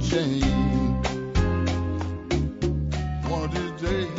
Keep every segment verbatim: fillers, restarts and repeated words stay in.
chain. One of these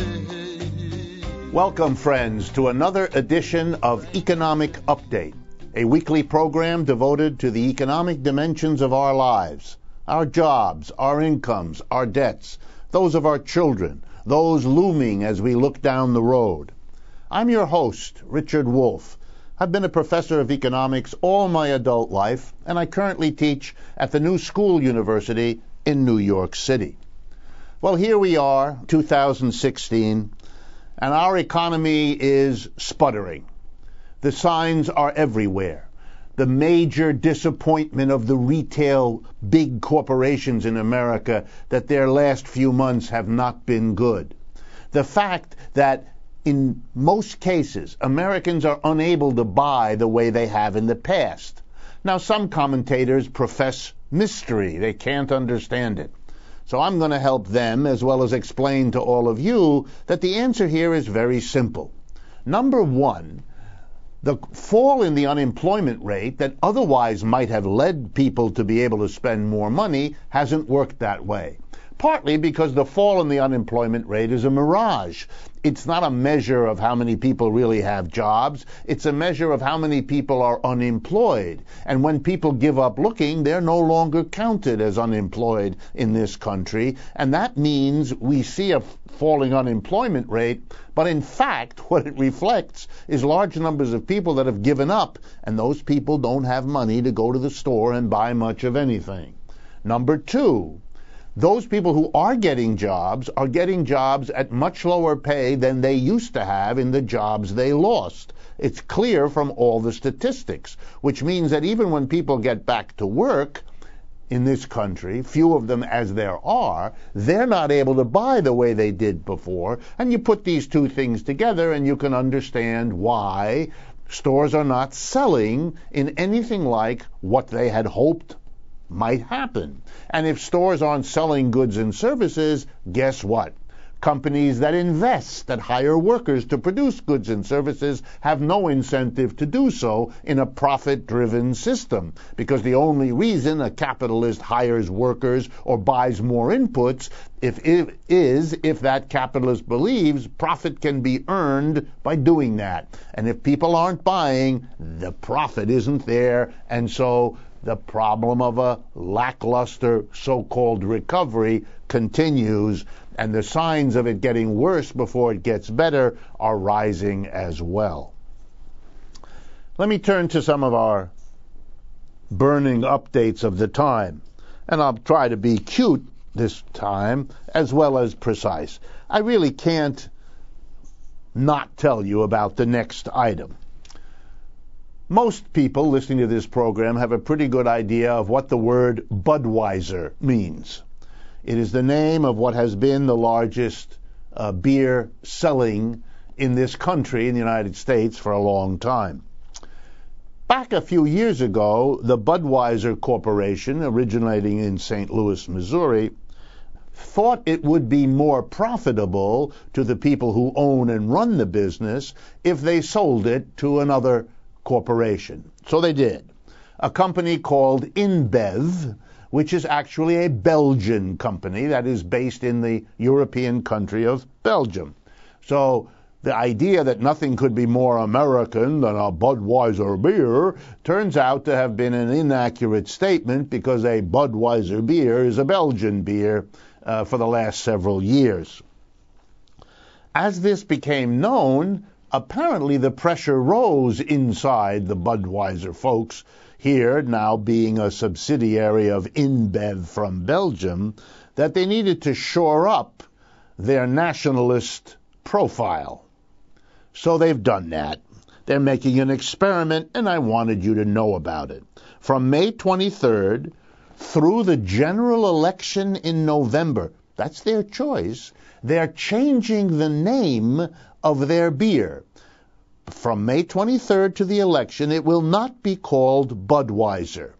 days. Welcome, friends, to another edition of Economic Update, a weekly program devoted to the economic dimensions of our lives, our jobs, our incomes, our debts, those of our children, those looming as we look down the road. I'm your host, Richard Wolff. I've been a professor of economics all my adult life, and I currently teach at the New School University in New York City. Well, here we are, two thousand sixteen, and our economy is sputtering. The signs are everywhere. The major disappointment of the retail big corporations in America that their last few months have not been good. The fact that in most cases, Americans are unable to buy the way they have in the past. Now, some commentators profess mystery. They can't understand it. So I'm going to help them as well as explain to all of you that the answer here is very simple. Number one, the fall in the unemployment rate that otherwise might have led people to be able to spend more money hasn't worked that way. Partly because the fall in the unemployment rate is a mirage. It's not a measure of how many people really have jobs. It's a measure of how many people are unemployed. And when people give up looking, they're no longer counted as unemployed in this country. And that means we see a falling unemployment rate. But in fact, what it reflects is large numbers of people that have given up. And those people don't have money to go to the store and buy much of anything. Number two, those people who are getting jobs are getting jobs at much lower pay than they used to have in the jobs they lost. It's clear from all the statistics, which means that even when people get back to work in this country, few of them as there are, they're not able to buy the way they did before. And you put these two things together and you can understand why stores are not selling in anything like what they had hoped might happen. And if stores aren't selling goods and services, guess what? Companies that invest, that hire workers to produce goods and services have no incentive to do so in a profit-driven system, because the only reason a capitalist hires workers or buys more inputs if it is if that capitalist believes profit can be earned by doing that. And if people aren't buying, the profit isn't there, and so the problem of a lackluster so-called recovery continues, and the signs of it getting worse before it gets better are rising as well. Let me turn to some of our burning updates of the time, and I'll try to be cute this time as well as precise. I really can't not tell you about the next item. Most people listening to this program have a pretty good idea of what the word Budweiser means. It is the name of what has been the largest uh, beer selling in this country, in the United States, for a long time. Back a few years ago, the Budweiser Corporation, originating in Saint Louis, Missouri, thought it would be more profitable to the people who own and run the business if they sold it to another corporation. So they did. A company called InBev, which is actually a Belgian company that is based in the European country of Belgium. So the idea that nothing could be more American than a Budweiser beer turns out to have been an inaccurate statement, because a Budweiser beer is a Belgian beer uh, for the last several years. As this became known, apparently the pressure rose inside the Budweiser folks, here now being a subsidiary of InBev from Belgium, that they needed to shore up their nationalist profile. So they've done that. They're making an experiment, and I wanted you to know about it. From May twenty-third through the general election in November, that's their choice, they're changing the name of their beer. From May twenty-third to the election, it will not be called Budweiser.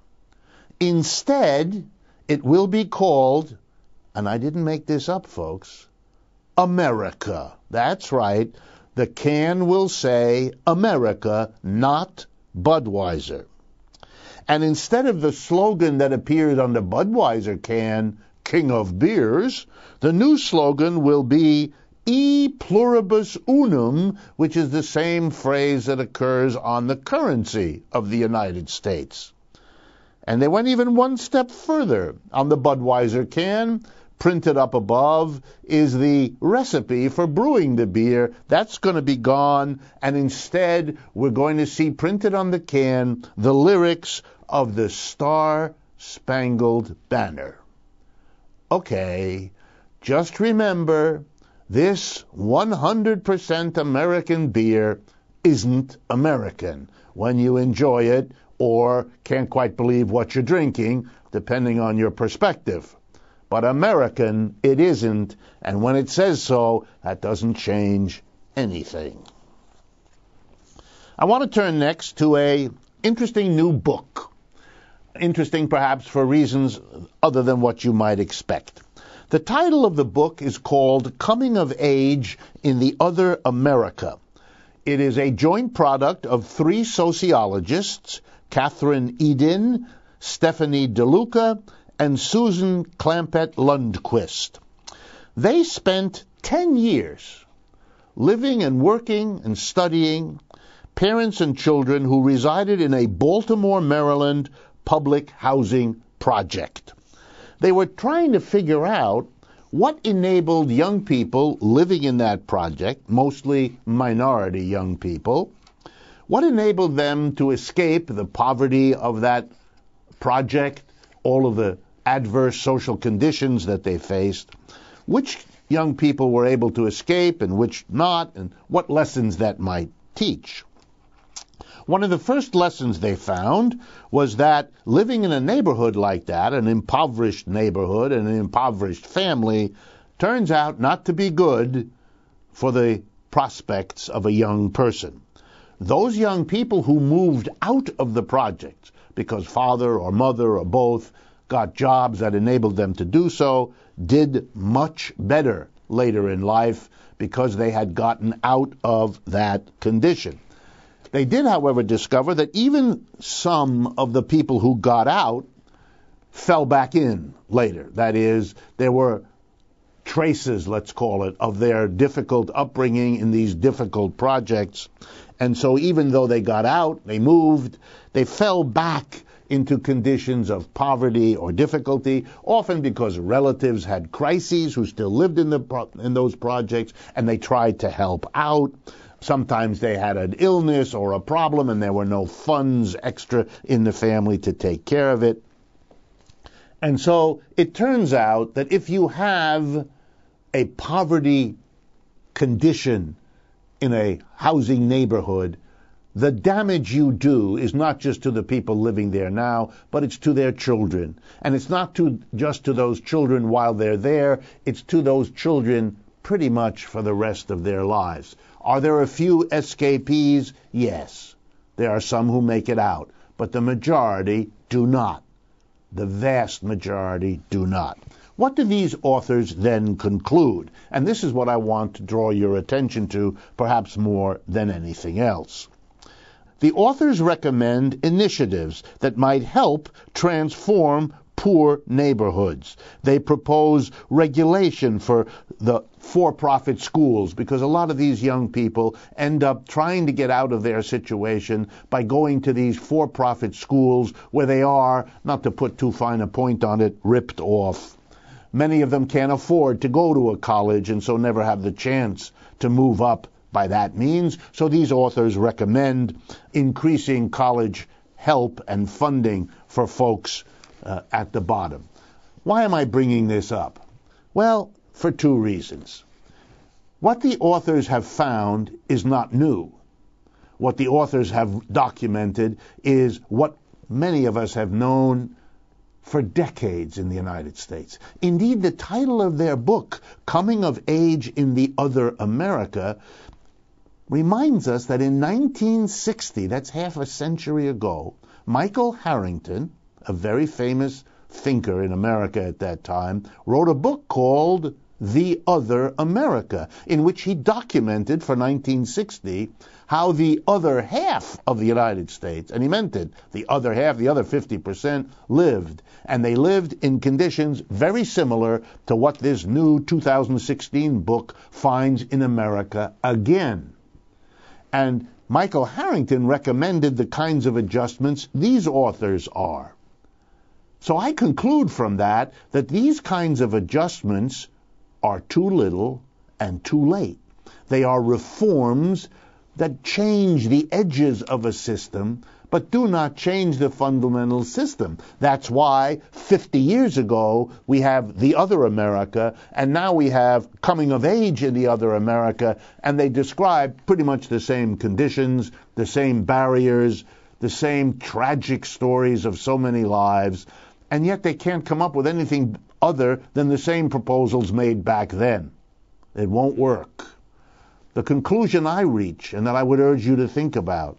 Instead, it will be called, and I didn't make this up, folks, America. That's right. The can will say America, not Budweiser. And instead of the slogan that appeared on the Budweiser can, king of beers, the new slogan will be E pluribus unum, which is the same phrase that occurs on the currency of the United States. And they went even one step further. On the Budweiser can, printed up above, is the recipe for brewing the beer. That's going to be gone, and instead we're going to see printed on the can the lyrics of the Star-Spangled Banner. Okay, just remember, this one hundred percent American beer isn't American when you enjoy it or can't quite believe what you're drinking, depending on your perspective. But American it isn't, and when it says so, that doesn't change anything. I want to turn next to a interesting new book. Interesting perhaps for reasons other than what you might expect. The title of the book is called Coming of Age in the Other America. It is a joint product of three sociologists, Catherine Edin, Stephanie DeLuca, and Susan Clampett Lundquist. They spent ten years living and working and studying, parents and children who resided in a Baltimore, Maryland public housing project. They were trying to figure out what enabled young people living in that project, mostly minority young people, what enabled them to escape the poverty of that project, all of the adverse social conditions that they faced, which young people were able to escape and which not, and what lessons that might teach. One of the first lessons they found was that living in a neighborhood like that, an impoverished neighborhood and an impoverished family, turns out not to be good for the prospects of a young person. Those young people who moved out of the project because father or mother or both got jobs that enabled them to do so did much better later in life because they had gotten out of that condition. They did, however, discover that even some of the people who got out fell back in later. That is, there were traces, let's call it, of their difficult upbringing in these difficult projects. And so even though they got out, they moved, they fell back into conditions of poverty or difficulty, often because relatives had crises who still lived in the pro- in those projects, and they tried to help out. Sometimes they had an illness or a problem and there were no funds extra in the family to take care of it. And so it turns out that if you have a poverty condition in a housing neighborhood, the damage you do is not just to the people living there now, but it's to their children. And it's not to, just to those children while they're there, it's to those children pretty much for the rest of their lives. Are there a few escapees? Yes. There are some who make it out, but the majority do not. The vast majority do not. What do these authors then conclude? And this is what I want to draw your attention to, perhaps more than anything else. The authors recommend initiatives that might help transform poor neighborhoods. They propose regulation for the for-profit schools because a lot of these young people end up trying to get out of their situation by going to these for-profit schools where they are, not to put too fine a point on it, ripped off. Many of them can't afford to go to a college and so never have the chance to move up by that means. So these authors recommend increasing college help and funding for folks uh, at the bottom. Why am I bringing this up? Well, for two reasons. What the authors have found is not new. What the authors have documented is what many of us have known for decades in the United States. Indeed, the title of their book, Coming of Age in the Other America, reminds us that in nineteen sixty, that's half a century ago, Michael Harrington, a very famous thinker in America at that time, wrote a book called The Other America, in which he documented for nineteen sixty how the other half of the United States, and he meant it, the other half, the other fifty percent, lived. And they lived in conditions very similar to what this new two thousand sixteen book finds in America again. And Michael Harrington recommended the kinds of adjustments these authors are. So I conclude from that that these kinds of adjustments are too little and too late. They are reforms that change the edges of a system, but do not change the fundamental system. That's why fifty years ago we have The Other America, and now we have Coming of Age in The Other America, and they describe pretty much the same conditions, the same barriers, the same tragic stories of so many lives, and yet they can't come up with anything other than the same proposals made back then. It won't work. The conclusion I reach, and that I would urge you to think about,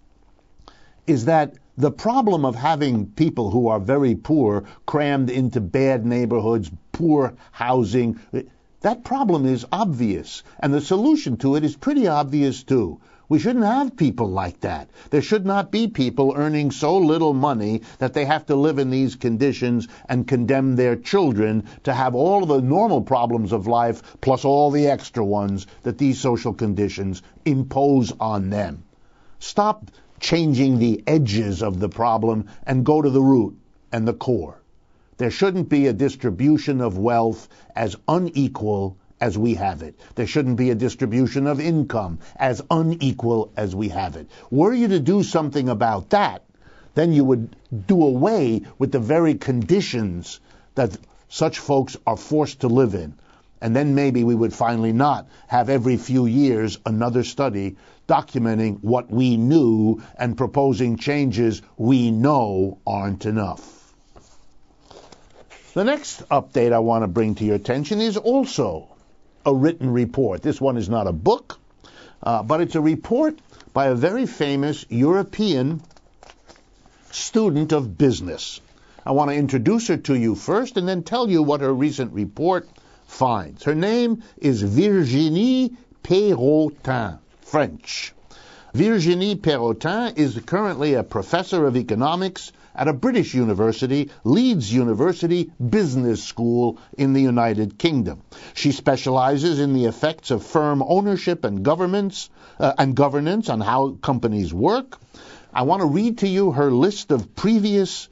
is that the problem of having people who are very poor crammed into bad neighborhoods, poor housing, that problem is obvious, and the solution to it is pretty obvious too. We shouldn't have people like that. There should not be people earning so little money that they have to live in these conditions and condemn their children to have all of the normal problems of life plus all the extra ones that these social conditions impose on them. Stop changing the edges of the problem and go to the root and the core. There shouldn't be a distribution of wealth as unequal as we have it. There shouldn't be a distribution of income as unequal as we have it. Were you to do something about that, then you would do away with the very conditions that such folks are forced to live in. And then maybe we would finally not have every few years another study documenting what we knew and proposing changes we know aren't enough. The next update I want to bring to your attention is also a written report. This one is not a book, uh, but it's a report by a very famous European student of business. I want to introduce her to you first and then tell you what her recent report finds. Her name is Virginie Perrotin, French. Virginie Perrotin is currently a professor of economics at a British university, Leeds University Business School in the United Kingdom. She specializes in the effects of firm ownership and governments uh, and governance on how companies work. I want to read to you her list of previous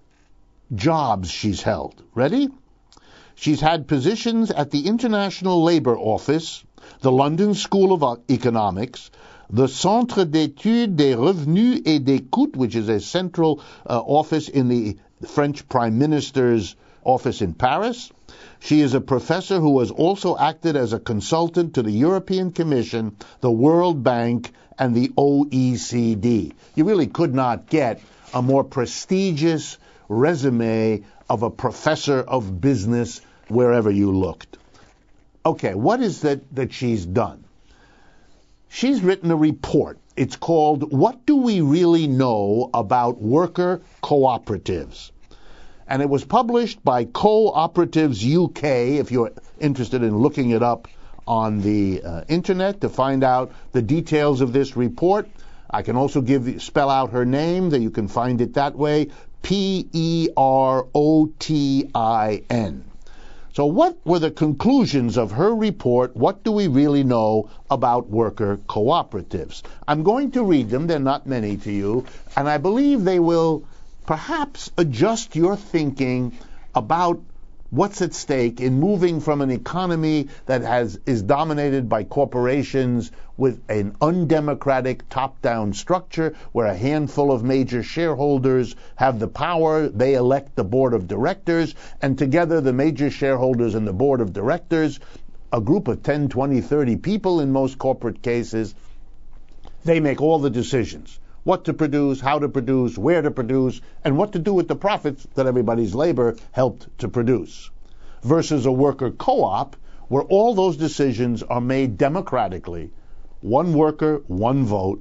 jobs she's held. Ready? She's had positions at the International Labour Office, the London School of Economics, the Centre d'études des revenus et des coûts, which is a central uh, office in the French Prime Minister's office in Paris. She is a professor who has also acted as a consultant to the European Commission, the World Bank, and the O E C D. You really could not get a more prestigious resume of a professor of business wherever you looked. Okay, what is that that she's done? She's written a report. It's called What Do We Really Know About Worker Cooperatives? And it was published by Cooperatives U K, if you're interested in looking it up on the uh, internet to find out the details of this report. I can also give spell out her name, that you can find it that way, P E R O T I N. So what were the conclusions of her report? What do we really know about worker cooperatives? I'm going to read them. They're not many to you, and I believe they will perhaps adjust your thinking about what's at stake in moving from an economy that has is dominated by corporations with an undemocratic top-down structure where a handful of major shareholders have the power. They elect the board of directors, and together the major shareholders and the board of directors, a group of ten, twenty, thirty people in most corporate cases, they make all the decisions. What to produce, how to produce, where to produce, and what to do with the profits that everybody's labor helped to produce. Versus a worker co-op, where all those decisions are made democratically, one worker, one vote,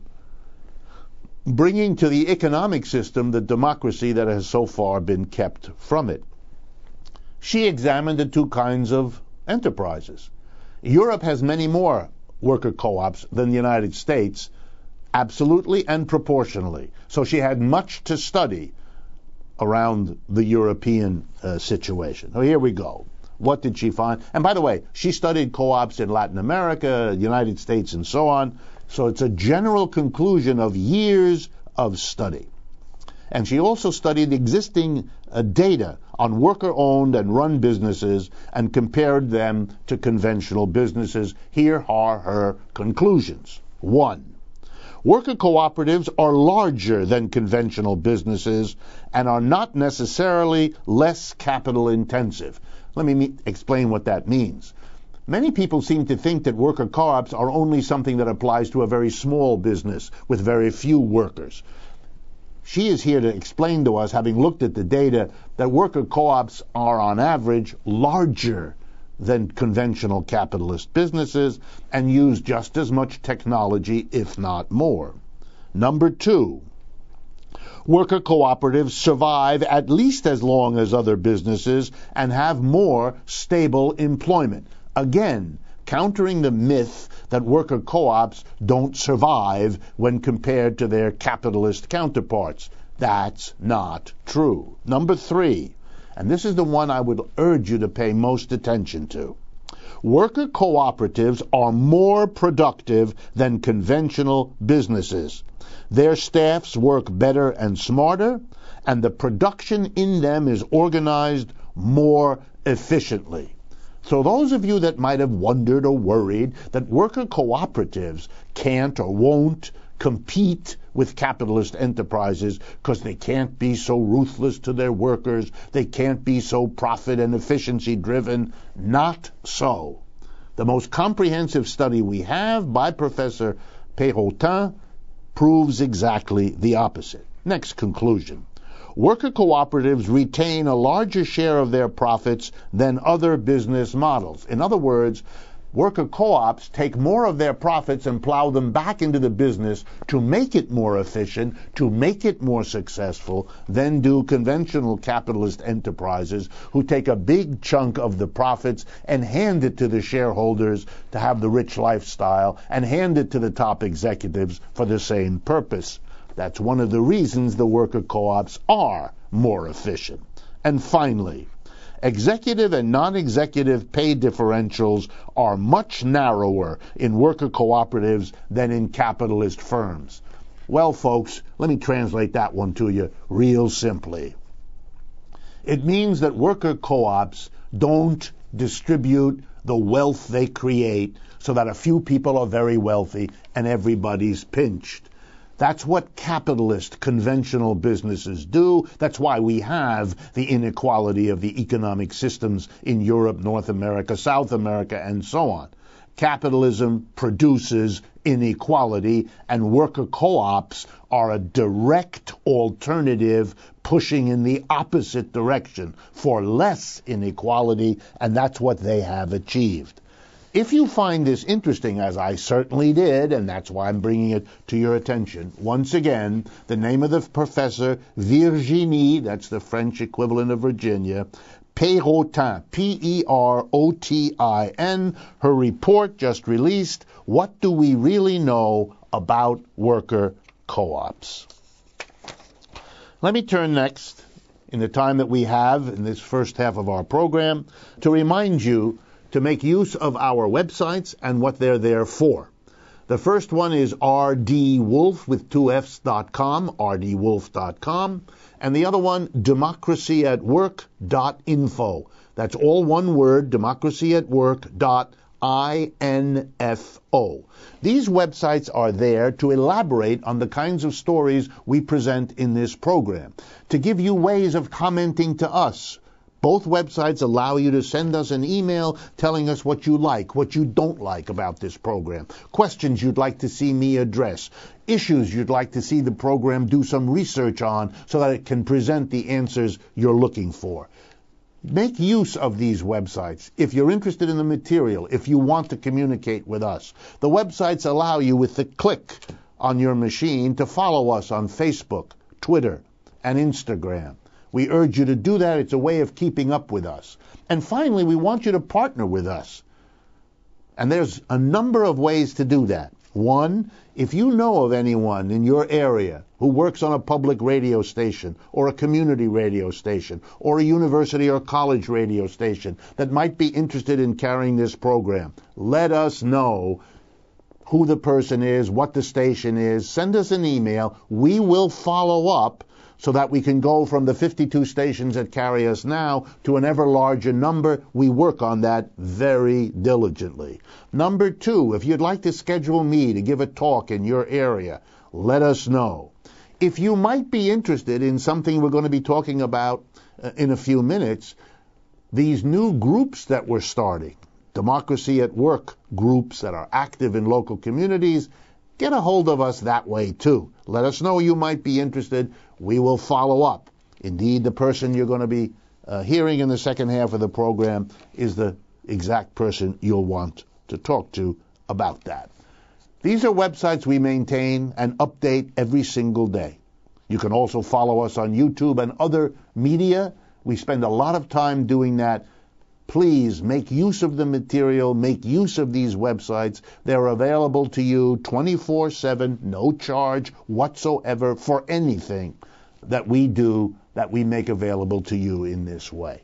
bringing to the economic system the democracy that has so far been kept from it. She examined the two kinds of enterprises. Europe has many more worker co-ops than the United States, absolutely and proportionally. So she had much to study around the European uh, situation. So here we go. What did she find? And by the way, she studied co-ops in Latin America, United States, and so on. So it's a general conclusion of years of study. And she also studied existing uh, data on worker-owned and run businesses and compared them to conventional businesses. Here are her conclusions. One, worker cooperatives are larger than conventional businesses and are not necessarily less capital intensive. Let me me- explain what that means. Many people seem to think that worker co-ops are only something that applies to a very small business with very few workers. She is here to explain to us, having looked at the data, that worker co-ops are on average larger than conventional capitalist businesses and use just as much technology, if not more. Number two, worker cooperatives survive at least as long as other businesses and have more stable employment. Again, countering the myth that worker co-ops don't survive when compared to their capitalist counterparts. That's not true. Number three, and this is the one I would urge you to pay most attention to. Worker cooperatives are more productive than conventional businesses. Their staffs work better and smarter, and the production in them is organized more efficiently. So those of you that might have wondered or worried that worker cooperatives can't or won't compete with capitalist enterprises because they can't be so ruthless to their workers, they can't be so profit and efficiency driven, not so. The most comprehensive study we have by Professor Perrotin proves exactly the opposite. Next conclusion. Worker cooperatives retain a larger share of their profits than other business models. In other words, worker co-ops take more of their profits and plow them back into the business to make it more efficient, to make it more successful, than do conventional capitalist enterprises who take a big chunk of the profits and hand it to the shareholders to have the rich lifestyle and hand it to the top executives for the same purpose. That's one of the reasons the worker co-ops are more efficient. And finally, executive and non-executive pay differentials are much narrower in worker cooperatives than in capitalist firms. Well, folks, let me translate that one to you real simply. It means that worker co-ops don't distribute the wealth they create so that a few people are very wealthy and everybody's pinched. That's what capitalist conventional businesses do. That's why we have the inequality of the economic systems in Europe, North America, South America, and so on. Capitalism produces inequality, and worker co-ops are a direct alternative pushing in the opposite direction for less inequality, and that's what they have achieved. If you find this interesting, as I certainly did, and that's why I'm bringing it to your attention, once again, the name of the professor, Virginie, that's the French equivalent of Virginia, Perrotin, P E R O T I N, her report just released, What Do We Really Know About Worker Co-ops? Let me turn next, in the time that we have in this first half of our program, to remind you to make use of our websites and what they're there for. The first one is R D Wolf with two F's dot com, R D Wolf dot com, and the other one, democracy at work dot info. That's all one word, democracy at work dot info. These websites are there to elaborate on the kinds of stories we present in this program, to give you ways of commenting to us. Both websites allow you to send us an email telling us what you like, what you don't like about this program, questions you'd like to see me address, issues you'd like to see the program do some research on so that it can present the answers you're looking for. Make use of these websites if you're interested in the material, if you want to communicate with us. The websites allow you, with the click on your machine, to follow us on Facebook, Twitter, and Instagram. We urge you to do that. It's a way of keeping up with us. And finally, we want you to partner with us. And there's a number of ways to do that. One, if you know of anyone in your area who works on a public radio station or a community radio station or a university or college radio station that might be interested in carrying this program, let us know who the person is, what the station is. Send us an email. We will follow up so that we can go from the fifty-two stations that carry us now to an ever larger number. We work on that very diligently. Number two, if you'd like to schedule me to give a talk in your area, let us know. If you might be interested in something we're going to be talking about uh, in a few minutes, these new groups that we're starting, Democracy at Work groups that are active in local communities, get a hold of us that way too. Let us know you might be interested. We will follow up. Indeed, the person you're going to be uh, hearing in the second half of the program is the exact person you'll want to talk to about that. These are websites we maintain and update every single day. You can also follow us on YouTube and other media. We spend a lot of time doing that. Please make use of the material, make use of these websites. They're available to you twenty-four seven, no charge whatsoever for anything that we do, that we make available to you in this way.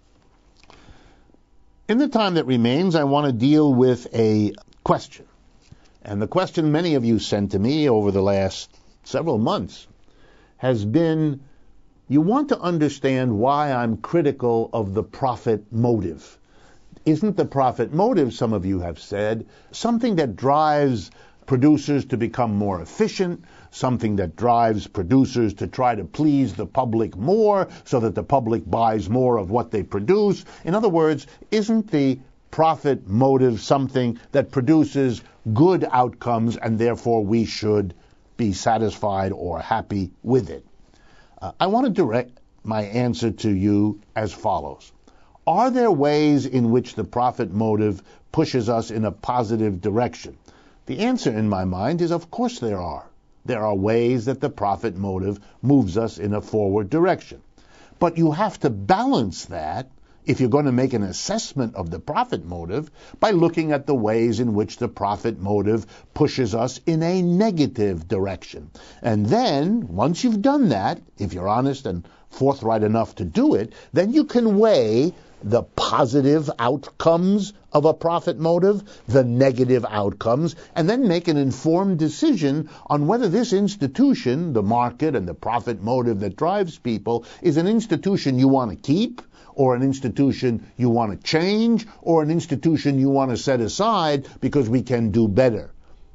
In the time that remains, I want to deal with a question. And the question many of you sent to me over the last several months has been, you want to understand why I'm critical of the profit motive. Isn't the profit motive, some of you have said, something that drives producers to become more efficient, something that drives producers to try to please the public more so that the public buys more of what they produce? In other words, isn't the profit motive something that produces good outcomes and therefore we should be satisfied or happy with it? Uh, I want to direct my answer to you as follows. Are there ways in which the profit motive pushes us in a positive direction? The answer in my mind is, of course there are. There are ways that the profit motive moves us in a forward direction. But you have to balance that, if you're going to make an assessment of the profit motive, by looking at the ways in which the profit motive pushes us in a negative direction. And then, once you've done that, if you're honest and forthright enough to do it, then you can weigh the positive outcomes of a profit motive, the negative outcomes, and then make an informed decision on whether this institution, the market and the profit motive that drives people, is an institution you want to keep, or an institution you want to change, or an institution you want to set aside because we can do better.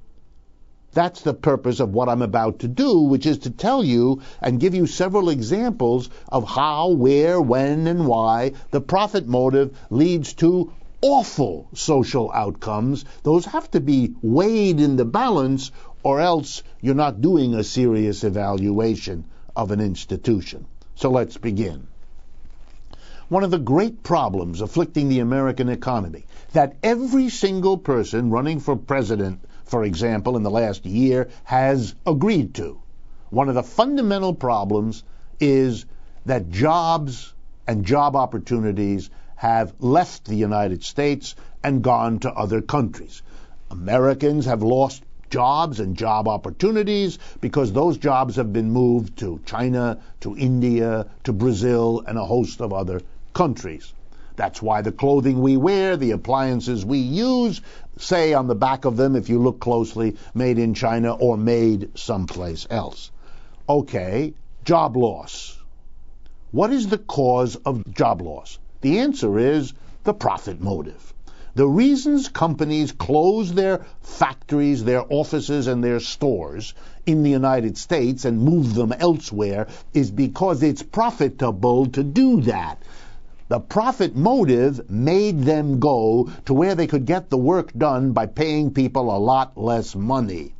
That's the purpose of what I'm about to do, which is to tell you and give you several examples of how, where, when, and why the profit motive leads to awful social outcomes. Those have to be weighed in the balance, or else you're not doing a serious evaluation of an institution. So let's begin. One of the great problems afflicting the American economy, that every single person running for president, for example, in the last year, has agreed to. One of the fundamental problems is that jobs and job opportunities have left the United States and gone to other countries. Americans have lost jobs and job opportunities because those jobs have been moved to China, to India, to Brazil, and a host of other countries. That's why the clothing we wear, the appliances we use, say on the back of them, if you look closely, made in China or made someplace else. Okay, job loss. What is the cause of job loss? The answer is the profit motive. The reasons companies close their factories, their offices, and their stores in the United States and move them elsewhere is because it's profitable to do that. The profit motive made them go to where they could get the work done by paying people a lot less money.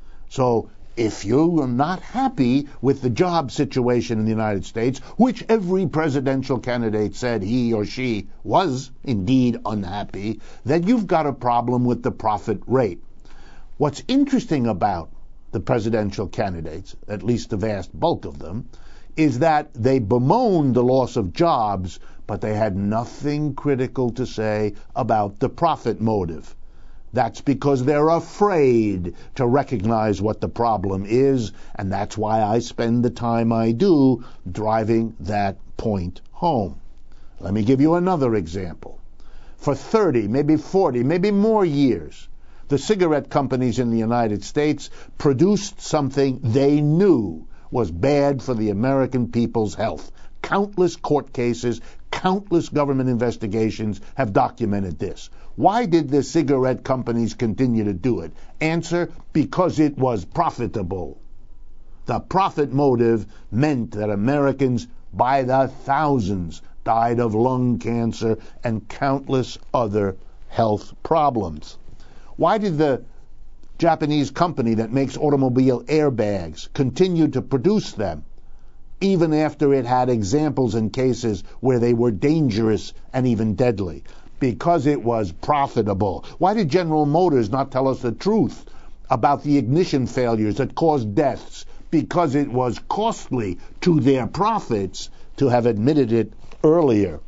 So if you're not happy with the job situation in the United States, which every presidential candidate said he or she was indeed unhappy, then you've got a problem with the profit rate. What's interesting about the presidential candidates, at least the vast bulk of them, is that they bemoaned the loss of jobs, but they had nothing critical to say about the profit motive. That's because they're afraid to recognize what the problem is, and that's why I spend the time I do driving that point home. Let me give you another example. For thirty, maybe forty, maybe more years, the cigarette companies in the United States produced something they knew was bad for the American people's health. Countless court cases, countless government investigations have documented this. Why did the cigarette companies continue to do it? Answer, because it was profitable. The profit motive meant that Americans by the thousands died of lung cancer and countless other health problems. Why did the Japanese company that makes automobile airbags continue to produce them, even after it had examples and cases where they were dangerous and even deadly? Because it was profitable. Why did General Motors not tell us the truth about the ignition failures that caused deaths? Because it was costly to their profits to have admitted it earlier.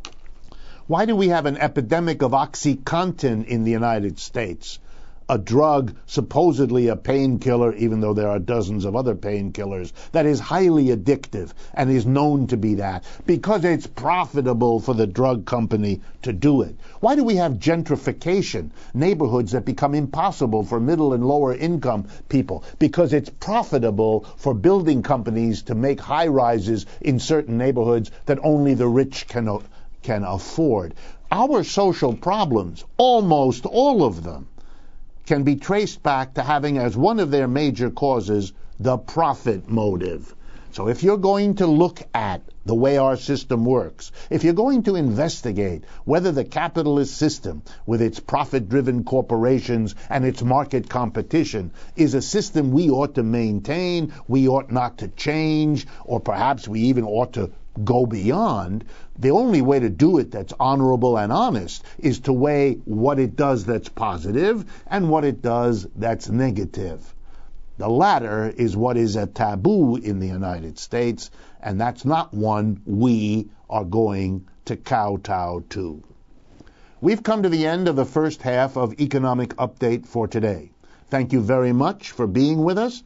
Why do we have an epidemic of OxyContin in the United States? A drug, supposedly a painkiller, even though there are dozens of other painkillers, that is highly addictive and is known to be that, because it's profitable for the drug company to do it. Why do we have gentrification, neighborhoods that become impossible for middle and lower income people? Because it's profitable for building companies to make high rises in certain neighborhoods that only the rich can, can afford. Our social problems, almost all of them, can be traced back to having as one of their major causes the profit motive. So if you're going to look at the way our system works, if you're going to investigate whether the capitalist system with its profit-driven corporations and its market competition is a system we ought to maintain, we ought not to change, or perhaps we even ought to go beyond, the only way to do it that's honorable and honest is to weigh what it does that's positive and what it does that's negative. The latter is what is a taboo in the United States, and that's not one we are going to kowtow to. We've come to the end of the first half of Economic Update for today. Thank you very much for being with us.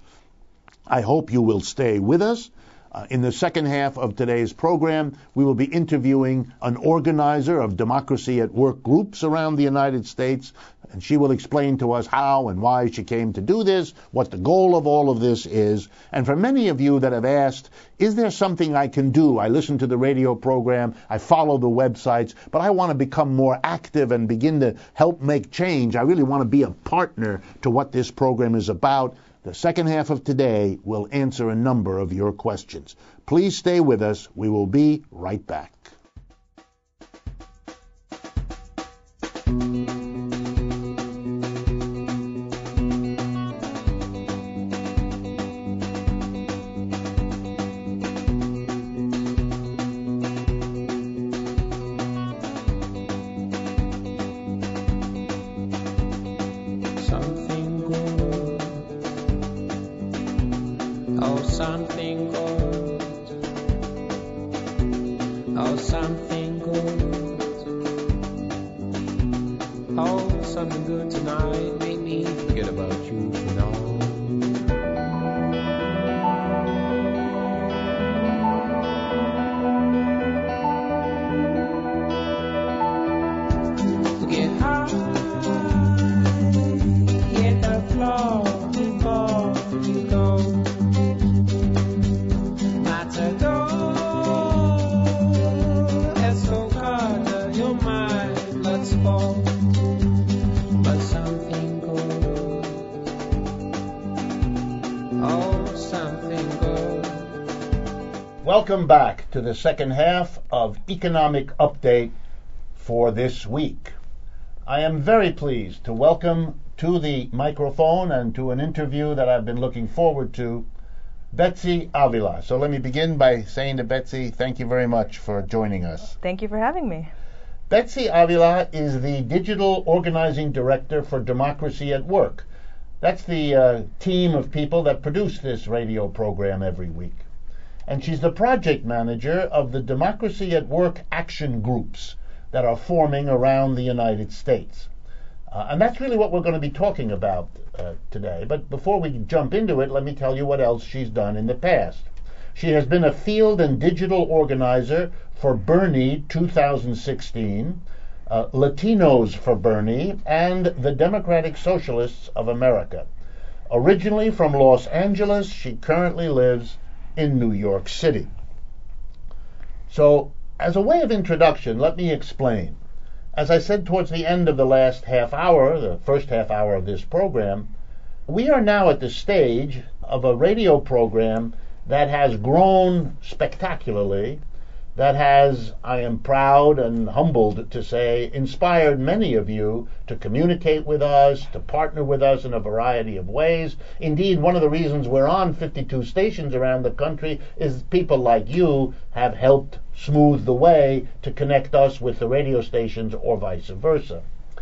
I hope you will stay with us. Uh, in the second half of today's program, we will be interviewing an organizer of Democracy at Work groups around the United States, and she will explain to us how and why she came to do this, what the goal of all of this is. And for many of you that have asked, is there something I can do? I listen to the radio program, I follow the websites, but I want to become more active and begin to help make change. I really want to be a partner to what this program is about. The second half of today will answer a number of your questions. Please stay with us. We will be right back. Something good, oh something good, oh something good tonight, make me forget about you for now. Get high, hit the floor before you go. Welcome back to the second half of Economic Update for this week. I am very pleased to welcome to the microphone and to an interview that I've been looking forward to, Betsy Avila. So let me begin by saying to Betsy, thank you very much for joining us. Thank you for having me. Betsy Avila is the Digital Organizing Director for Democracy at Work. That's the uh, team of people that produce this radio program every week. and she's the project manager of the Democracy at Work action groups that are forming around the United States. Uh, and that's really what we're going to be talking about uh, today. But before we jump into it, let me tell you what else she's done in the past. She has been a field and digital organizer for Bernie two thousand sixteen, uh, Latinos for Bernie, and the Democratic Socialists of America. Originally from Los Angeles, she currently lives in New York City. So, as a way of introduction, let me explain. As I said towards the end of the last half hour, the first half hour of this program, we are now at the stage of a radio program that has grown spectacularly, that has, I am proud and humbled to say, inspired many of you to communicate with us, to partner with us in a variety of ways. Indeed, one of the reasons we're on fifty-two stations around the country is people like you have helped smooth the way to connect us with the radio stations or vice versa.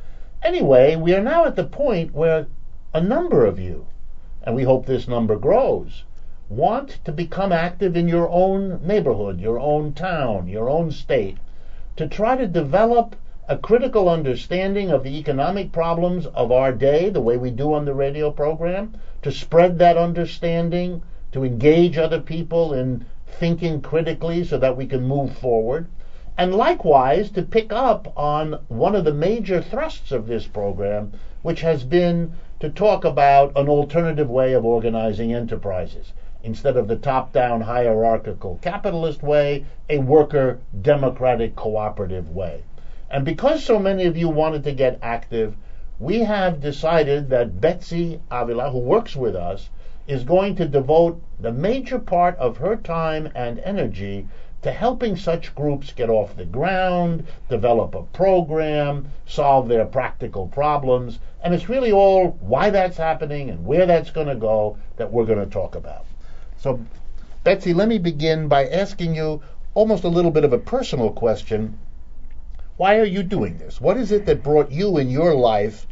Anyway, we are now at the point where a number of you, and we hope this number grows, want to become active in your own neighborhood, your own town, your own state, to try to develop a critical understanding of the economic problems of our day, the way we do on the radio program, to spread that understanding, to engage other people in thinking critically so that we can move forward, and likewise to pick up on one of the major thrusts of this program, which has been to talk about an alternative way of organizing enterprises. Instead of the top-down hierarchical capitalist way, a worker democratic cooperative way. And because so many of you wanted to get active, we have decided that Betsy Avila, who works with us, is going to devote the major part of her time and energy to helping such groups get off the ground, develop a program, solve their practical problems, and it's really all why that's happening and where that's going to go that we're going to talk about. So, Betsy, let me begin by asking you almost a little bit of a personal question. Why are you doing this? What is it that brought you in your life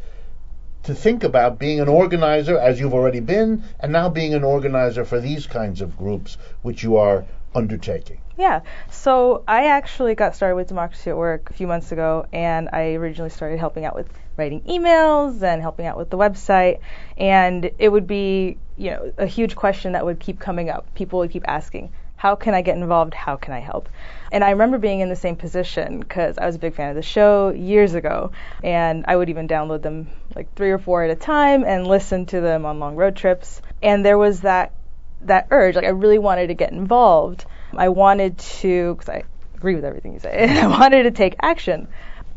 to think about being an organizer, as you've already been, and now being an organizer for these kinds of groups which you are undertaking? Yeah, so I actually got started with Democracy at Work a few months ago, and I originally started helping out with writing emails and helping out with the website, and it would be, you know, a huge question that would keep coming up. People would keep asking, how can I get involved? How can I help? And I remember being in the same position because I was a big fan of the show years ago, and I would even download them like three or four at a time and listen to them on long road trips. And there was that that urge, like I really wanted to get involved. I wanted to, because I agree with everything you say, I wanted to take action.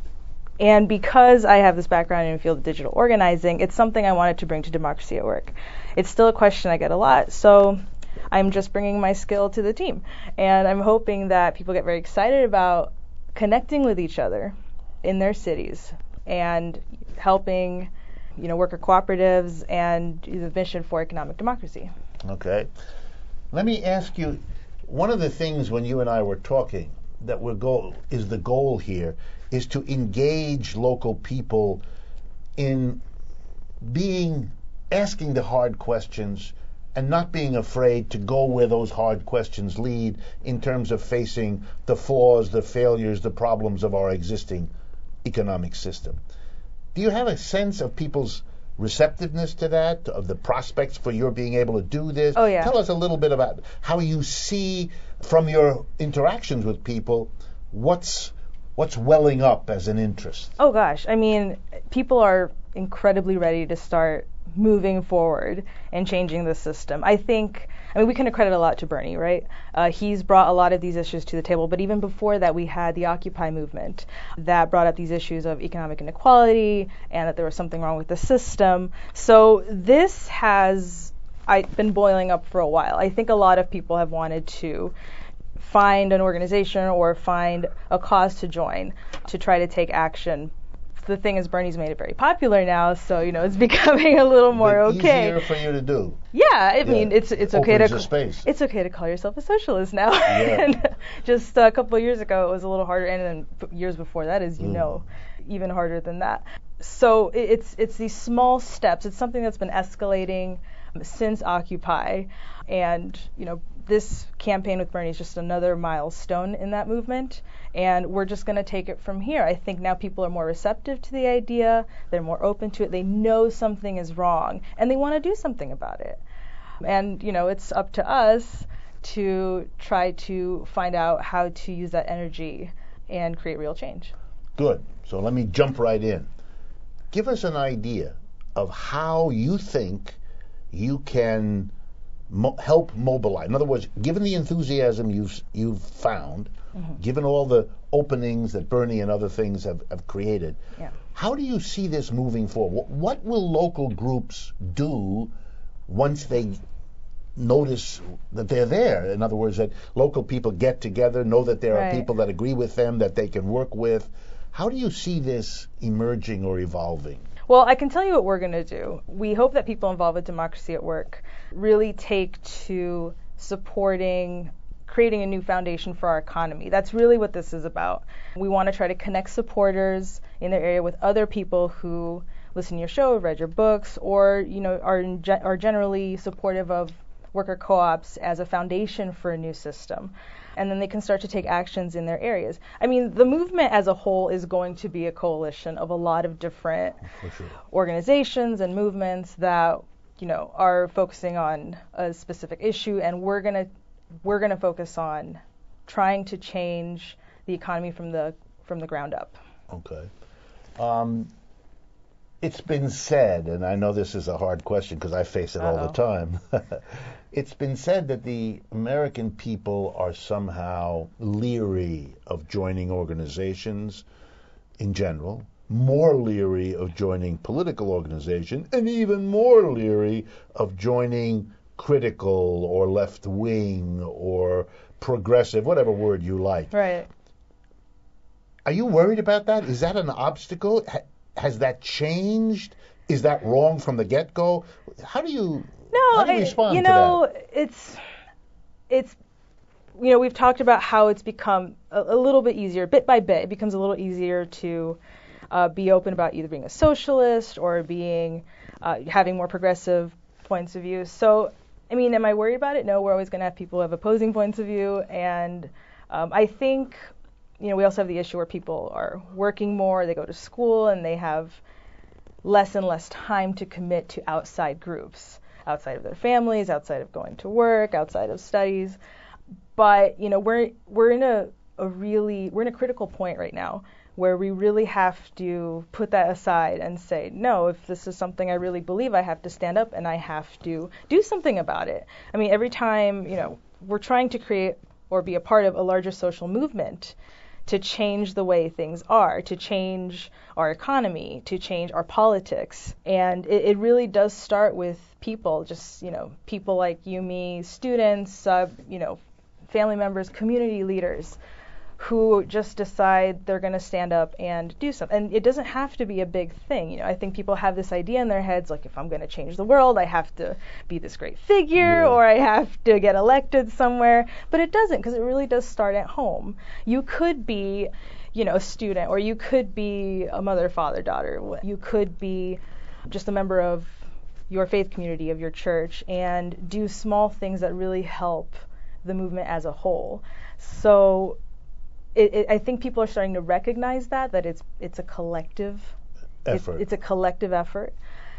And because I have this background in the field of digital organizing, it's something I wanted to bring to Democracy at Work. It's still a question I get a lot, so I'm just bringing my skill to the team. And I'm hoping that people get very excited about connecting with each other in their cities and helping, you know, worker cooperatives and the mission for economic democracy. Okay. Let me ask you, one of the things when you and I were talking that we're go- is the goal here is to engage local people in being, asking the hard questions and not being afraid to go where those hard questions lead in terms of facing the flaws, the failures, the problems of our existing economic system. Do you have a sense of people's receptiveness to that, of the prospects for your being able to do this? Oh, yeah. Tell us a little bit about how you see from your interactions with people what's what's welling up as an interest. Oh gosh, I mean, people are incredibly ready to start moving forward and changing the system. I think, I mean, we can accredit a lot to Bernie, right? Uh, he's brought a lot of these issues to the table, but even before that, we had the Occupy movement that brought up these issues of economic inequality and that there was something wrong with the system. So this has I, been boiling up for a while. I think a lot of people have wanted to find an organization or find a cause to join to try to take action. The thing is, Bernie's made it very popular now, so you know it's becoming a little more But okay. easier for you to do. Yeah, I Yeah. mean it's it's okay to Opens the space. it's okay to call yourself a socialist now. Yeah. And just a couple of years ago, it was a little harder, and then f- years before that, as you Mm. know, even harder than that. So it, it's it's these small steps. It's something that's been escalating. since Occupy. And, you know, this campaign with Bernie is just another milestone in that movement. And we're just going to take it from here. I think now people are more receptive to the idea. They're more open to it. They know something is wrong, and they want to do something about it. And, you know, it's up to us to try to find out how to use that energy and create real change. Good. So let me jump right in. Give us an idea of how you think you can mo- help mobilize. In other words, given the enthusiasm you've you've found, mm-hmm. given all the openings that Bernie and other things have, have created, yeah. how do you see this moving forward? What, what will local groups do once they notice that they're there? In other words, that local people get together, know that there right. are people that agree with them, that they can work with. How do you see this emerging or evolving? Well, I can tell you what we're going to do. We hope that people involved with Democracy at Work really take to supporting creating a new foundation for our economy. That's really what this is about. We want to try to connect supporters in their area with other people who listen to your show, read your books, or you know are in ge- are generally supportive of worker co-ops as a foundation for a new system. And then they can start to take actions in their areas. I mean, the movement as a whole is going to be a coalition of a lot of different For sure. organizations and movements that, you know, are focusing on a specific issue, and we're gonna we're gonna focus on trying to change the economy from the from the ground up. Okay. Um, it's been said, and I know this is a hard question because I face it Uh-oh. all the time. It's been said that the American people are somehow leery of joining organizations in general, more leery of joining political organizations, and even more leery of joining critical or left-wing or progressive, whatever word you like. Right. Are you worried about that? Is that an obstacle? Ha- has that changed? Is that wrong from the get-go? How do you... No, How do you I, respond you to know, that? it's, it's, you know, we've talked about how it's become a, a little bit easier, bit by bit. It becomes a little easier to uh, be open about either being a socialist or being, uh, having more progressive points of view. So, I mean, am I worried about it? No, we're always going to have people who have opposing points of view, and um, I think, you know, we also have the issue where people are working more, they go to school, and they have less and less time to commit to outside groups. Outside of their families, outside of going to work, outside of studies. But, you know, we're we're in a, a really, we're in a critical point right now where we really have to put that aside and say, no, if this is something I really believe, I have to stand up and I have to do something about it. I mean, every time, you know, we're trying to create or be a part of a larger social movement to change the way things are, to change our economy, to change our politics. And it, it really does start with people, just, you know, people like you, me, students, uh, you know, family members, community leaders, who just decide they're going to stand up and do something. And it doesn't have to be a big thing. You know, I think people have this idea in their heads, like, if I'm going to change the world, I have to be this great figure, Yeah. or I have to get elected somewhere. But it doesn't, because it really does start at home. You could be, you know, a student, or you could be a mother, father, daughter. You could be just a member of your faith community, of your church, and do small things that really help the movement as a whole. So It, it, I think people are starting to recognize that, that it's it's a collective Effort. It's, it's a collective effort,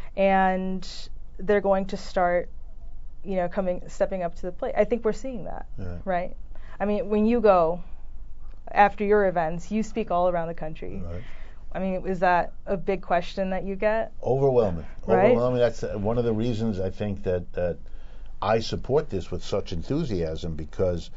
and they're going to start, you know, coming, stepping up to the plate. I think we're seeing that, Yeah. right? I mean, when you go after your events, you speak all around the country. Right. I mean, is that a big question that you get? Overwhelming. Right? Overwhelming. That's uh, one of the reasons I think that, that I support this with such enthusiasm, because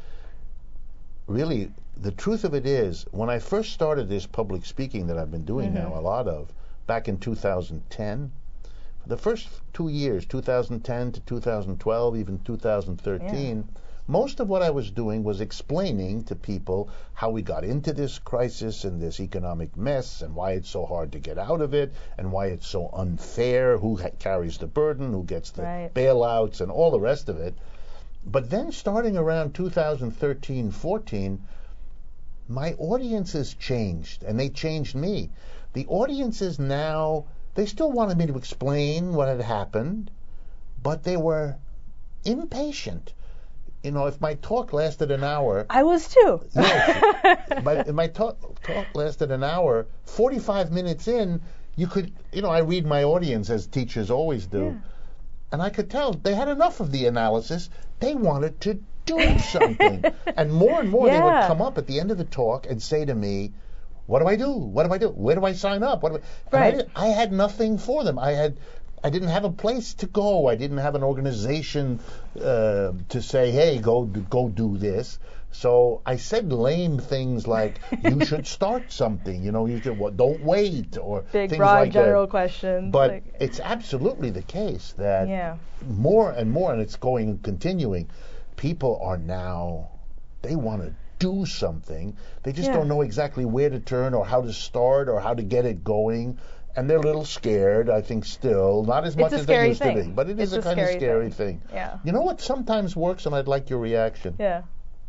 really, the truth of it is, when I first started this public speaking that I've been doing Mm-hmm. now a lot of, back in two thousand ten, the first two years, two thousand ten to two thousand twelve, even two thousand thirteen, Yeah. most of what I was doing was explaining to people how we got into this crisis and this economic mess, and why it's so hard to get out of it, and why it's so unfair, who ha- carries the burden, who gets the Right. bailouts, and all the rest of it. But then starting around two thousand thirteen, fourteen, my audiences changed, and they changed me. The audiences now, they still wanted me to explain what had happened, but they were impatient. You know, if my talk lasted an hour, I was too. yes, but if my talk, talk lasted an hour, forty-five minutes in, you could, you know, I read my audience as teachers always do, Yeah. and I could tell they had enough of the analysis. They wanted to do something. And more and more they would Yeah. come up at the end of the talk and say to me, what do I do? What do I do? Where do I sign up? What do I, and I, Right. did, I had nothing for them. I had, I didn't have a place to go. I didn't have an organization uh, to say, hey, go do, go do this. So I said lame things like, you should start something. You know, you should, well, don't wait, or Big, things broad, like general that. questions. But like- it's absolutely the case that yeah. more and more, and it's going and continuing, people are now, they want to do something. They just Yeah. don't know exactly where to turn or how to start or how to get it going. And they're a little scared, I think, still. Not as It's much a as they scary used to be. thing. But it is It's a a kind of scary scary thing. thing. Yeah. You know what sometimes works, and I'd like your reaction? Yeah.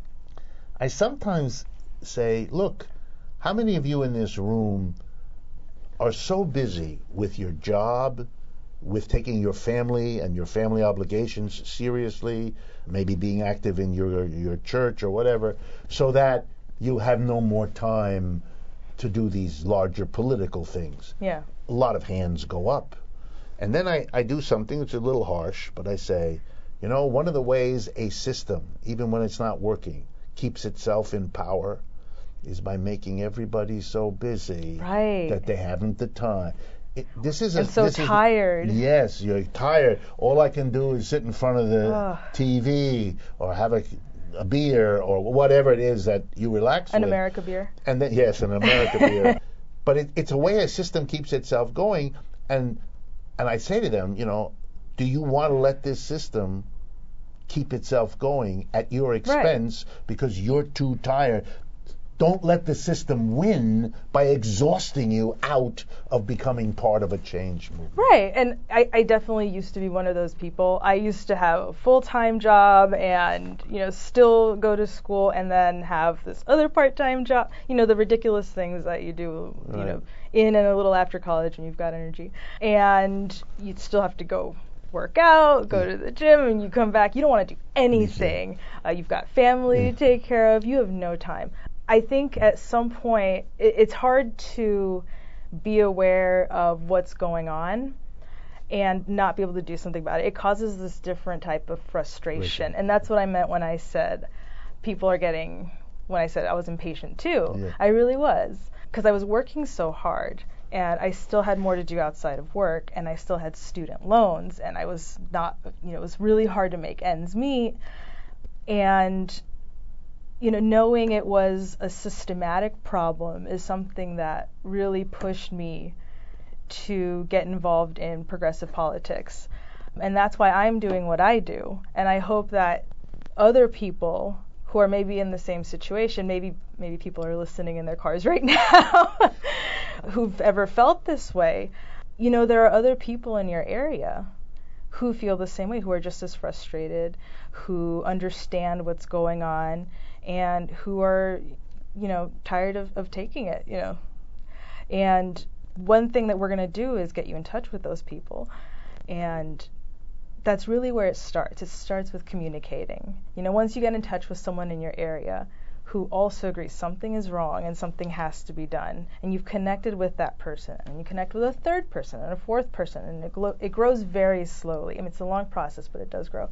I sometimes say, look, how many of you in this room are so busy with your job, with taking your family and your family obligations seriously, maybe being active in your your church or whatever, so that you have no more time to do these larger political things? Yeah. A lot of hands go up. And then I, I do something that's a little harsh, but I say, you know, one of the ways a system, even when it's not working, keeps itself in power is by making everybody so busy Right. that they haven't the time. It, this is a, And so this is- tired. yes, you're tired. All I can do is sit in front of the Ugh. T V or have a, a beer or whatever it is that you relax An with. America beer. And then, yes, an America beer. But it, it's a way a system keeps itself going. And and I say to them, you know, do you want to let this system keep itself going at your expense because you're too tired? Don't let the system win by exhausting you out of becoming part of a change movement. Right, and I, I definitely used to be one of those people. I used to have a full-time job and, you know, still go to school and then have this other part-time job. You know, the ridiculous things that you do, you Right. know, in and a little after college when you've got energy. And you'd still have to go work out, go to the gym, and you come back. You don't want to do anything. Uh, you've got family to take care of. You have no time. I think at some point it, it's hard to be aware of what's going on and not be able to do something about it. It causes this different type of frustration. Right. And that's what I meant when I said people are getting, when I said I was impatient too. Yeah. I really was, because I was working so hard and I still had more to do outside of work and I still had student loans and I was not, you know, it was really hard to make ends meet. And you know, knowing it was a systematic problem is something that really pushed me to get involved in progressive politics. And that's why I'm doing what I do. And I hope that other people who are maybe in the same situation, maybe maybe people are listening in their cars right now who've ever felt this way, you know, there are other people in your area who feel the same way, who are just as frustrated, who understand what's going on, and who are, you know, tired of, of taking it, you know. And one thing that we're going to do is get you in touch with those people. And that's really where it starts. It starts with communicating. You know, once you get in touch with someone in your area who also agrees something is wrong and something has to be done, and you've connected with that person, and you connect with a third person and a fourth person, and it, glo- it grows very slowly. I mean, it's a long process, but it does grow.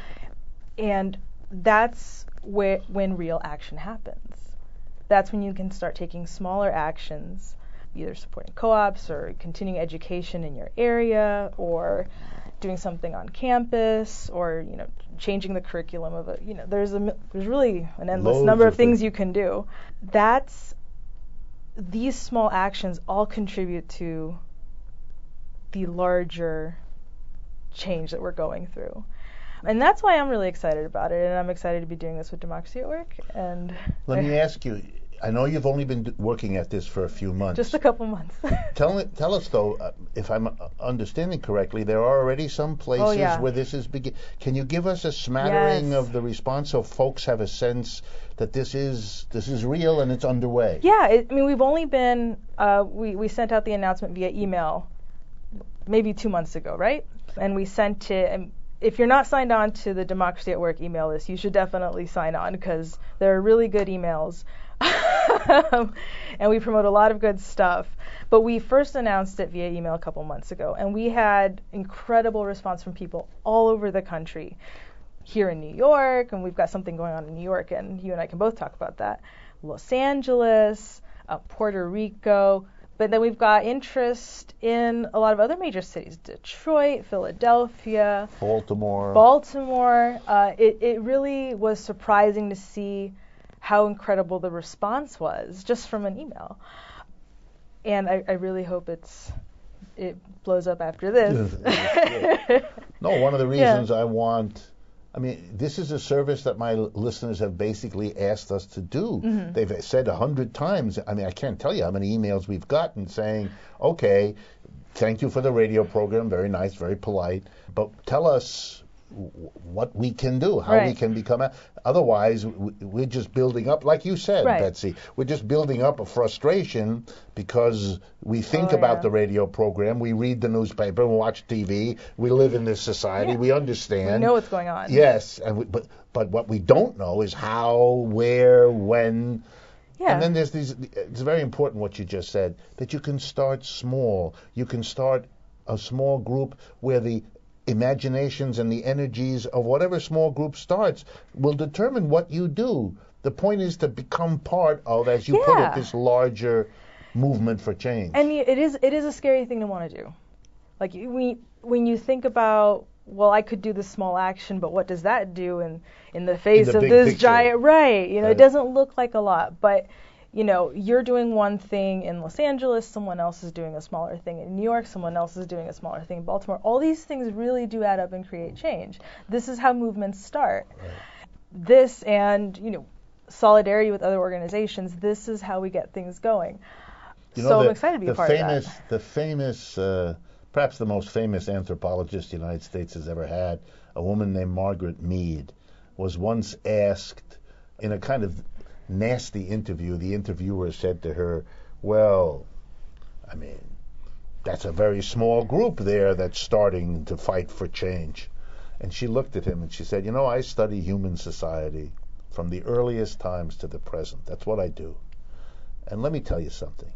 And that's where, when real action happens. That's when you can start taking smaller actions, either supporting co-ops or continuing education in your area, or doing something on campus, or, you know, changing the curriculum of a, you know, there's a there's really an endless Loads number of of things things. you can do. That's these small actions all contribute to the larger change that we're going through. And that's why I'm really excited about it, and I'm excited to be doing this with Democracy at Work. And Let me ask you, I know you've only been d- working at this for a few months. just a couple months. Tell me, tell us though, uh, if I'm uh, understanding correctly, there are already some places Oh, yeah. where this is begin. Can you give us a smattering Yes. of the response so folks have a sense that this is this is real and it's underway? Yeah, it, I mean, we've only been, uh, we, we sent out the announcement via email maybe two months ago, right? And we sent it, and if you're not signed on to the Democracy at Work email list, you should definitely sign on because there are really good emails. And we promote a lot of good stuff. But we first announced it via email a couple months ago, and we had incredible response from people all over the country. Here in New York, and we've got something going on in New York, and you and I can both talk about that. Los Angeles, uh, Puerto Rico, but then we've got interest in a lot of other major cities: Detroit, Philadelphia, Baltimore. Baltimore. Uh, it, it really was surprising to see how incredible the response was just from an email. And I, I really hope it's it blows up after this. No, one of the reasons yeah. I want. I mean, this is a service that my l- listeners have basically asked us to do. Mm-hmm. They've said a hundred times. I mean, I can't tell you how many emails we've gotten saying, okay, thank you for the radio program, very nice, very polite, but tell us w- what we can do, how right. we can become. A- Otherwise, w- we're just building up, like you said, right. Betsy, we're just building up a frustration because we think oh, about yeah. the radio program, we read the newspaper, we watch T V, we live in this society, yeah. we understand. We know what's going on. Yes, and we, but but what we don't know is how, where, when. Yeah. And then there's these. It's very important what you just said, that you can start small. You can start a small group where the imaginations and the energies of whatever small group starts will determine what you do. The point is to become part of, as you yeah. put it, this larger movement for change. And it is it is a scary thing to want to do. Like we, when you think about, well, I could do this small action, but what does that do in, in the face in the of big this picture. giant, right? You know, Right. it doesn't look like a lot, but you know, you're doing one thing in Los Angeles, someone else is doing a smaller thing in New York, someone else is doing a smaller thing in Baltimore. All these things really do add up and create change. This is how movements start. Right. This and, you know, solidarity with other organizations, this is how we get things going. You know, so the, I'm excited to be the a part famous, of that. The famous, uh, perhaps the most famous anthropologist the United States has ever had, a woman named Margaret Mead, was once asked in a kind of nasty interview. The interviewer said to her, well, I mean, that's a very small group there that's starting to fight for change. And she looked at him and she said, you know, I study human society from the earliest times to the present. That's what I do. And let me tell you something.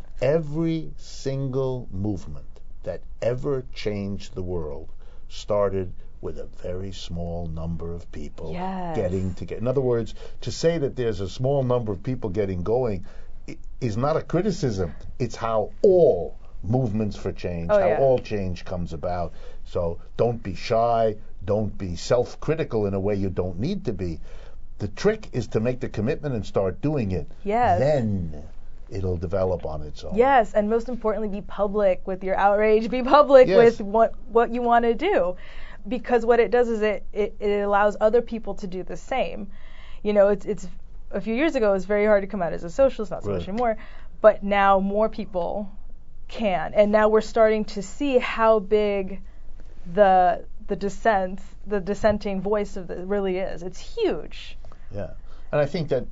Every single movement that ever changed the world started with a very small number of people yes. getting together. In other words, to say that there's a small number of people getting going i- is not a criticism. It's how all movements for change, oh, how yeah. all change comes about. So don't be shy. Don't be self-critical in a way you don't need to be. The trick is to make the commitment and start doing it. Yes. Then it'll develop on its own. Yes, and most importantly, be public with your outrage. Be public Yes. with what what you want to do, because what it does is it, it it allows other people to do the same. You know, it's it's a few years ago it was very hard to come out as a socialist, not so Right. much anymore, but now more people can, and now we're starting to see how big the the dissent, the dissenting voice of it really is. It's huge. Yeah, and I think that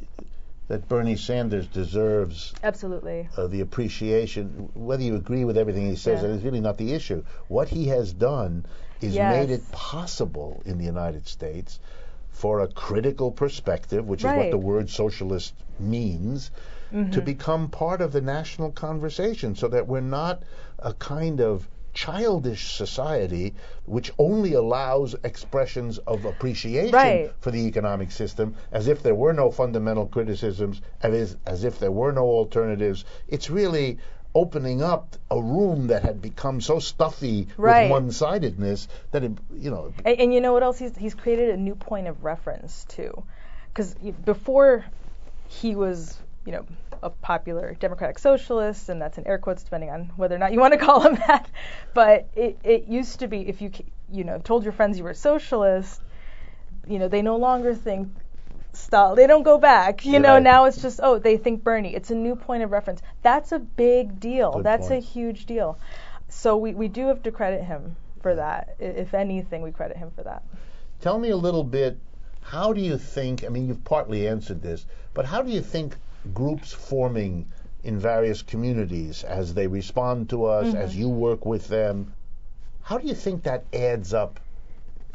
that Bernie Sanders deserves Absolutely. uh, the appreciation. Whether you agree with everything he says, Yeah. that is really not the issue. What he has done is Yes. made it possible in the United States for a critical perspective, which is what Right. the word socialist means, Mm-hmm. to become part of the national conversation, so that we're not a kind of childish society which only allows expressions of appreciation Right. for the economic system, as if there were no fundamental criticisms, as, as if there were no alternatives. It's really opening up a room that had become so stuffy Right. with one-sidedness that it, you know. And, and you know what else? He's he's created a new point of reference too, because before he was, you know, a popular democratic socialist, and that's in air quotes depending on whether or not you want to call him that. But it, it used to be, if you you know told your friends you were a socialist, you know, they no longer think Stalin. They don't go back. You know, Right. now it's just, oh, they think Bernie. It's a new point of reference. That's a big deal. Good That's point. a huge deal. So we, we do have to credit him for that. I- If anything, we credit him for that. Tell me a little bit, how do you think, I mean, you've partly answered this, but how do you think groups forming in various communities as they respond to us, Mm-hmm. as you work with them, how do you think that adds up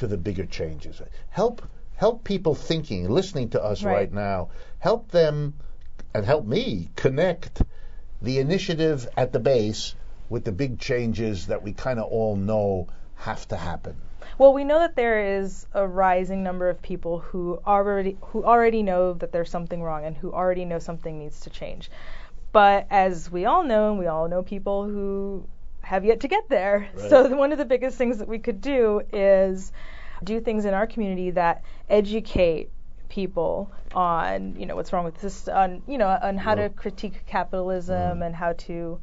to the bigger changes. Help help people thinking, listening to us Right. right now. Help them and help me connect the initiative at the base with the big changes that we kind of all know have to happen. Well, we know that there is a rising number of people who already who already know that there's something wrong and who already know something needs to change. But as we all know, and we all know people who have yet to get there. Right. So the, one of the biggest things that we could do is do things in our community that educate people on, you know, what's wrong with this, on, you know, on how to critique capitalism Mm. and how to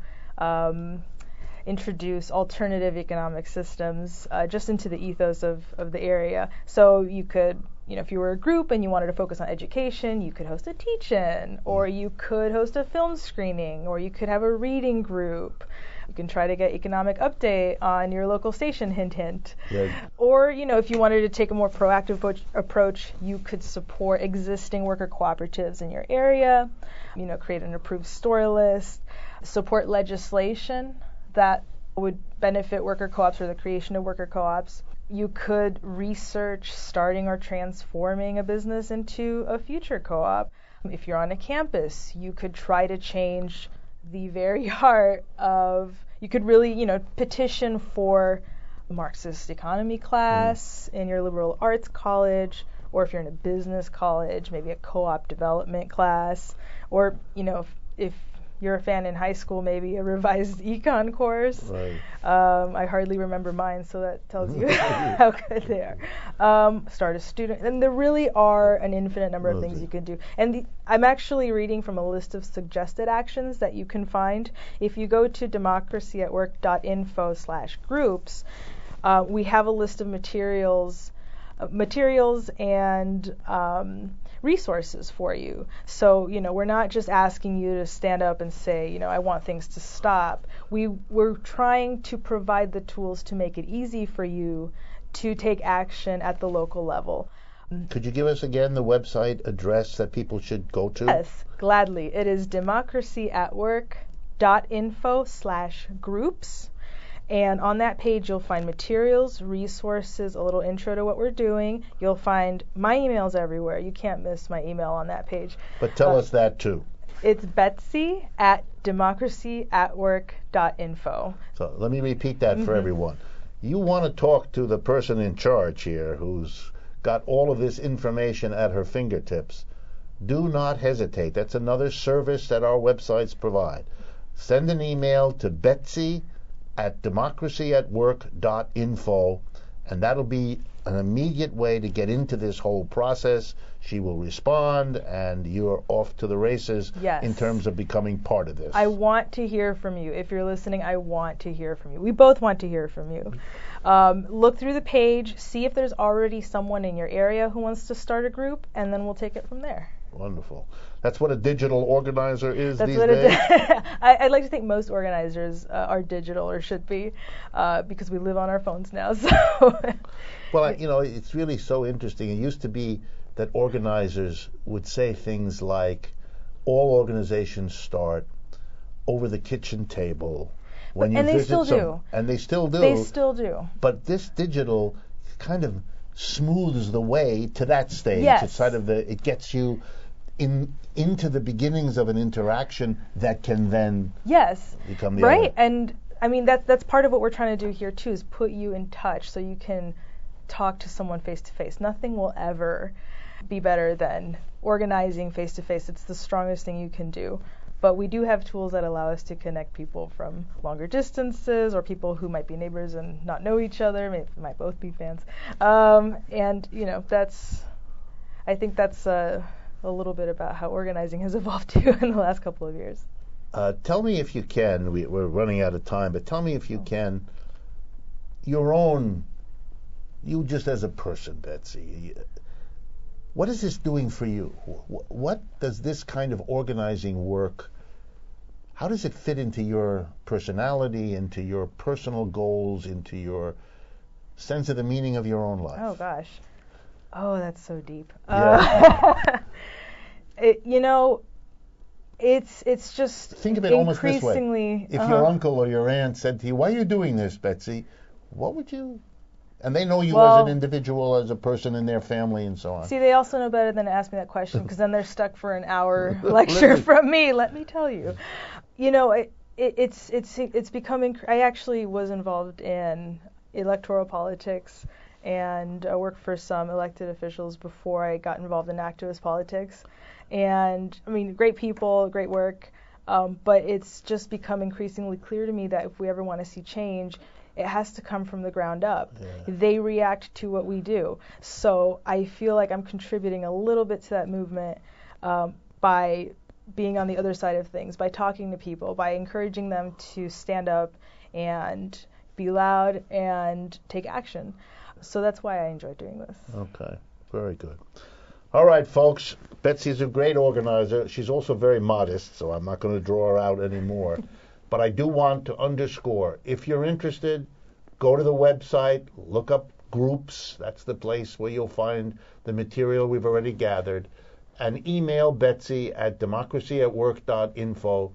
um, introduce alternative economic systems uh, just into the ethos of, of the area. So you could, you know, if you were a group and you wanted to focus on education, you could host a teach-in, or you could host a film screening, or you could have a reading group. You can try to get economic update on your local station, hint, hint. Yeah. Or, you know, if you wanted to take a more proactive approach, approach, you could support existing worker cooperatives in your area, you know, create an approved story list, support legislation that would benefit worker co-ops or the creation of worker co-ops. You could research starting or transforming a business into a future co-op. If you're on a campus, you could try to change the very heart of, you could really, you know, petition for Marxist economy class mm. in your liberal arts college, or if you're in a business college, maybe a co-op development class, or, you know, if, if you're a fan in high school, maybe a revised econ course. Right. Um, I hardly remember mine, so that tells you how good they are. Um, start a student, and there really are an infinite number of Okay. things you can do. And the, I'm actually reading from a list of suggested actions that you can find. If you go to democracy at work dot info slash groups, uh, we have a list of materials, uh, materials and um, resources for you. So, you know, we're not just asking you to stand up and say, you know, I want things to stop. We, we're trying to provide the tools to make it easy for you to take action at the local level. Could you give us again the website address that people should go to? Yes, gladly. It is democracy at work dot info slash groups. And on that page, you'll find materials, resources, a little intro to what we're doing. You'll find my emails everywhere. You can't miss my email on that page. But tell Uh, us that too. It's Betsy at democracy at work dot info. So let me repeat that for everyone. You want to talk to the person in charge here who's got all of this information at her fingertips. Do not hesitate. That's another service that our websites provide. Send an email to Betsy at democracy at work dot info, and that'll be an immediate way to get into this whole process. She will respond, and you're off to the races Yes. in terms of becoming part of this. I want to hear from you. If you're listening, I want to hear from you. We both want to hear from you. Um, look through the page, see if there's already someone in your area who wants to start a group, and then we'll take it from there. Wonderful. That's what a digital organizer is That's these what days? it is. I, I'd like to think most organizers uh, are digital, or should be, uh, because we live on our phones now. So, Well, I, you know, it's really so interesting. It used to be that organizers would say things like, all organizations start over the kitchen table. When you and they visit still some, do. And they still do. They still do. But this digital kind of smooths the way to that stage. Yes. It's sort of the, it gets you in into the beginnings of an interaction that can then Yes. become the Right. other. And I mean, that that's part of what we're trying to do here too, is put you in touch so you can talk to someone face to face. Nothing will ever be better than organizing face to face. It's the strongest thing you can do. But we do have tools that allow us to connect people from longer distances, or people who might be neighbors and not know each other, maybe might both be fans. Um, and you know, that's, I think that's uh, a little bit about how organizing has evolved too in the last couple of years. Uh, tell me if you can, we, we're running out of time, but tell me if you can, your own, you just as a person, Betsy, what is this doing for you? Wh- What does this kind of organizing work, how does it fit into your personality, into your personal goals, into your sense of the meaning of your own life? Oh gosh. Oh, that's so deep. Yeah. Uh, it, you know, it's it's just Think of it almost this way. increasingly. If uh-huh. your uncle or your aunt said to you, why are you doing this, Betsy? What would you And they know you Well- as an individual, as a person in their family, and so on. See, they also know better than to ask me that question because then they're stuck for an hour lecture from me. Let me tell you, you know, it, it, it's it's it's becoming. I actually was involved in electoral politics and I worked for some elected officials before I got involved in activist politics. And I mean, great people, great work, um, but it's just become increasingly clear to me that if we ever want to see change, it has to come from the ground up. Yeah. They react to what we do. So I feel like I'm contributing a little bit to that movement um, by being on the other side of things, by talking to people, by encouraging them to stand up and be loud and take action. So that's why I enjoy doing this. Okay, very good. All right, folks. Betsy's a great organizer. She's also very modest, so I'm not going to draw her out anymore. But I do want to underscore, if you're interested, go to the website, look up groups. That's the place where you'll find the material we've already gathered. And email Betsy at democracy at work dot info.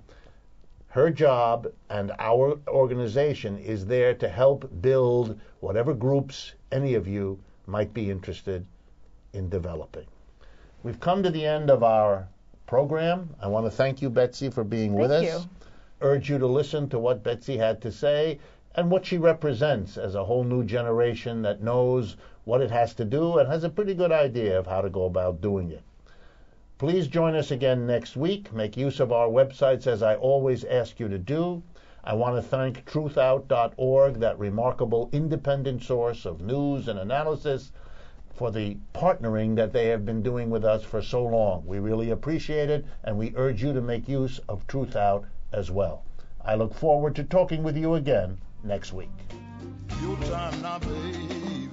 Her job and our organization is there to help build whatever groups any of you might be interested in developing. We've come to the end of our program. I want to thank you, Betsy, for being with us. Thank you. Urge you to listen to what Betsy had to say and what she represents as a whole new generation that knows what it has to do and has a pretty good idea of how to go about doing it. Please join us again next week. Make use of our websites as I always ask you to do. I want to thank truth out dot org, that remarkable independent source of news and analysis, for the partnering that they have been doing with us for so long. We really appreciate it, and we urge you to make use of Truth Out as well. I look forward to talking with you again next week. Your time now, babe.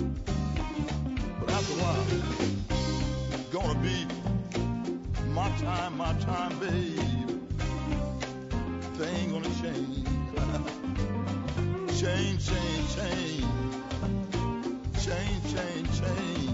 But after a while, it's gonna be my time, my time, babe. Thing gonna change. change, change, change. Change, change, change.